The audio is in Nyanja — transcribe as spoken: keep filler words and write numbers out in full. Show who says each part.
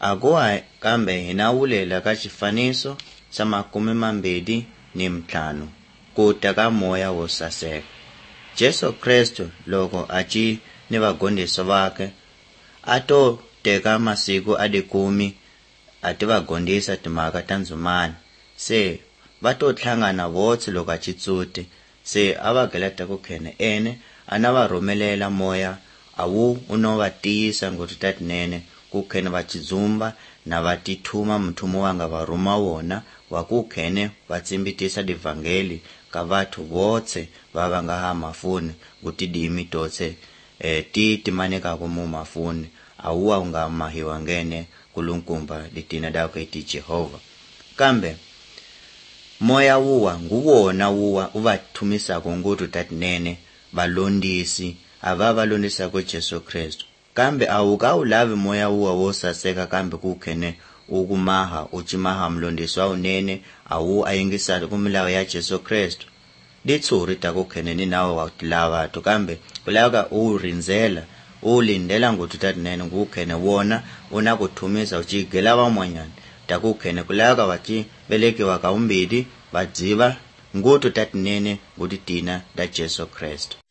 Speaker 1: akuwa kambe hinawulela ka xifaniso xa makume mambedi ni mtlhanu kuta ka moya wo saseka. Jesu Kristo loko a ci ni vagondisi vake a to teka masiku a dikumi a ti vagondisa timhaka ta ndzumani, se va to tlhangana votsi loko a chitsuti, se a va geleta ku khene ene a na va rhumelela moya awu uno va tiyisa ngoti tatinene ku khene va chidzumba na va tithuma muthumo wa nga va rhuma wona wa ku khene va tsimbitisa divangeli ka vathu votse va va nga ha mafuni kuti dimi totse eh, ti timaneka ku mu mafuni awuwa unga mahiwa ngene kulunkumba litina dako iti Jehova. Kambe moya wuwa nguwona wuwa uvathumisa kungutu tatinene valondisi ava valondisa ku Jesu Kristo. Kambe awuka ulavi moya wuwa wo saseka kambe ku khene ukumaha uchimaha mlondisi wa unene awu ayingisa ku milawu ya Jesu Kristo. Ditshuri ta ku khene ni nawe wa tilava to kambe kulaka u rinzela u lindela ngutu tatinene ku khene wona una kuthumisa uchigela van'wanyana ta ku khene kulaka vachi velekiwa ka umbidi vadziva ngutu tatinene nguti tina da Jesu Kristo.